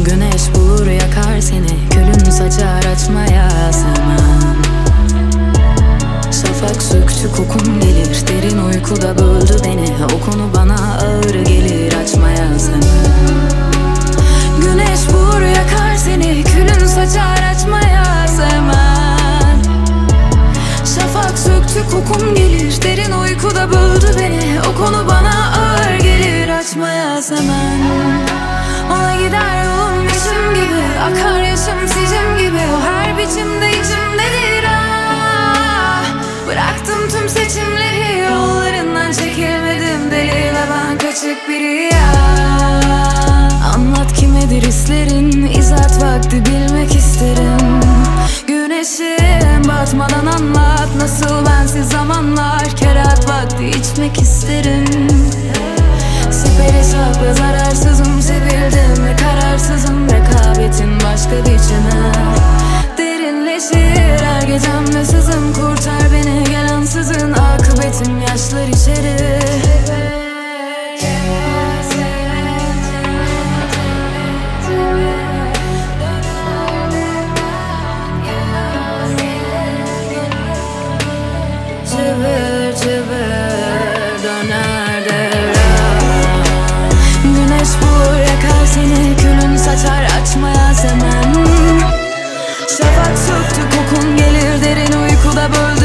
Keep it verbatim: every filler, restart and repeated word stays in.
Güneş bulur yakar seni, külün saçar açmaya sevmem. Şafak söktü kokun gelir, derin uykuda böldü beni. O konu bana ağır gelir, açmaya sevmem. Güneş bulur yakar seni, külün saçar açmaya sevmem. Şafak söktü kokun gelir, derin uykuda böldü beni. O konu bana ağır gelir, açmaya sevmem. Ona gider yolum biçim gibi, akar yaşım sicim gibi. O her biçimde içimdedir ah. Bıraktım tüm seçimleri, yollarından çekilmedim deli ve ben kaçık biri ya. Anlat kimedir hislerin, izat vakti bilmek isterim. Güneşim batmadan anlat, nasıl bensiz zamanlar. Kerat vakti içmek isterim. Siperi sakla zararsızım, sevildim ve kararsızım. Rekabetin başka biçimi derinleşir her gecemde sızım. Kurtar beni gel ansızın, akıbetim yaşlar içeri. Çevir çevir döner devran. Güneş bulur yakar seni, külün saçar açmaya sevmem. Şafak söktü kokun gelir, derin uykuda böldü